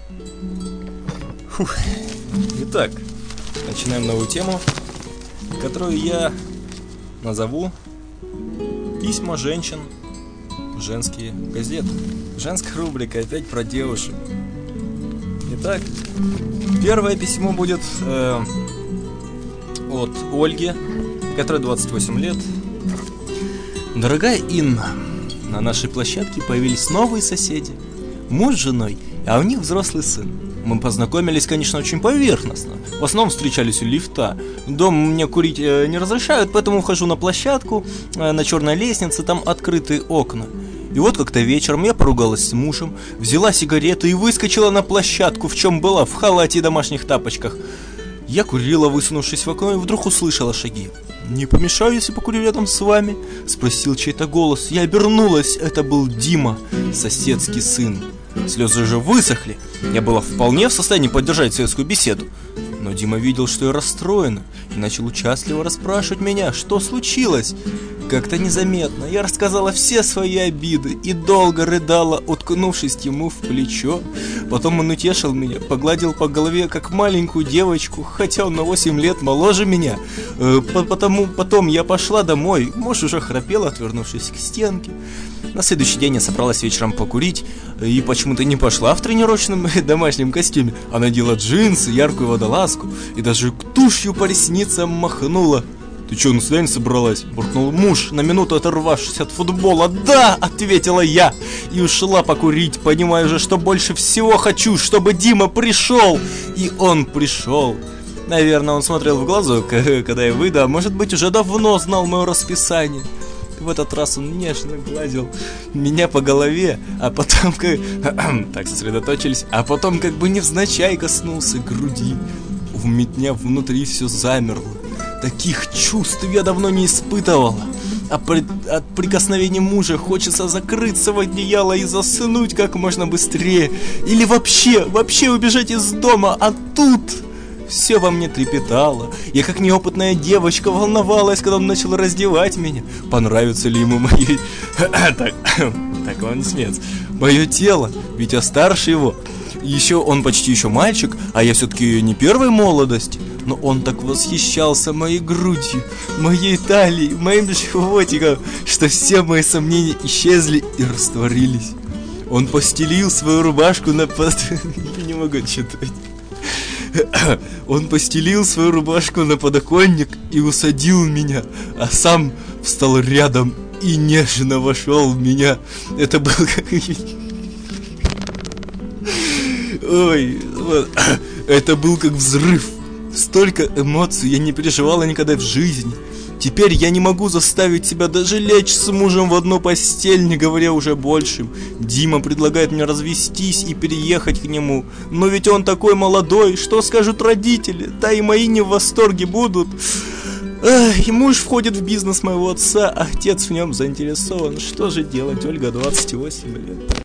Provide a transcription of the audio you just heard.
Фух. Итак, начинаем новую тему, которую я назову «Письма женщин в женские газеты». Женская рубрика опять про девушек. Итак, первое письмо будет от Ольги, которой 28 лет. Дорогая Инна, на нашей площадке появились новые соседи. Муж с женой, а у них взрослый сын. Мы познакомились, конечно, очень поверхностно. В основном встречались у лифта. Дома мне курить не разрешают, поэтому хожу на площадку, на черной лестнице, там открытые окна. И вот как-то вечером я поругалась с мужем, взяла сигарету и выскочила на площадку, в чем была, в халате и домашних тапочках. Я курила, высунувшись в окно, и вдруг услышала шаги. «Не помешаю, если покурю рядом с вами?» — спросил чей-то голос. Я обернулась, это был Дима, соседский сын. Слезы же высохли, я была вполне в состоянии поддержать светскую беседу. Но Дима видел, что я расстроена, и начал участливо расспрашивать меня, что случилось. Как-то незаметно я рассказала все свои обиды и долго рыдала, уткнувшись ему в плечо. Потом он утешил меня, погладил по голове, как маленькую девочку, хотя он на 8 лет моложе меня. Потом я пошла домой, муж уже храпел, отвернувшись к стенке. На следующий день я собралась вечером покурить и почему-то не пошла в тренировочном домашнем костюме, а надела джинсы, яркую водолазку и даже тушью по ресницам махнула. «Ты что, на свидание собралась?» — буркнул муж, на минуту оторвавшись от футбола. «Да!» — ответила я и ушла покурить, понимая же, что больше всего хочу, чтобы Дима пришел. И он пришел. Наверное, он смотрел в глазок, когда я выйду, а может быть, уже давно знал мое расписание. В этот раз он нежно гладил меня по голове, а потом так сосредоточились, а потом как бы невзначай коснулся груди. У меня внутри все замерло. Таких чувств я давно не испытывала. От прикосновения мужа хочется закрыться в одеяло и заснуть как можно быстрее. Или вообще убежать из дома, а тут... Все во мне трепетало. Я как неопытная девочка волновалась, когда он начал раздевать меня. Понравится ли ему мои... Так он смеется. Мое тело, ведь я старше его. Еще он почти еще мальчик, а я все-таки не первой молодости. Но он так восхищался моей грудью, моей талией, моим животиком, что все мои сомнения исчезли и растворились. Он постелил свою рубашку на Я не могу читать. Он постелил свою рубашку на подоконник и усадил меня, а сам встал рядом и нежно вошел в меня. Это был как... Ой, это был как взрыв. Столько эмоций я не переживала никогда в жизни. Теперь я не могу заставить себя даже лечь с мужем в одну постель, не говоря уже большим. Дима предлагает мне развестись и переехать к нему. Но ведь он такой молодой, что скажут родители? Да и мои не в восторге будут. И муж входит в бизнес моего отца, а отец в нем заинтересован. Что же делать, Ольга, 28 лет.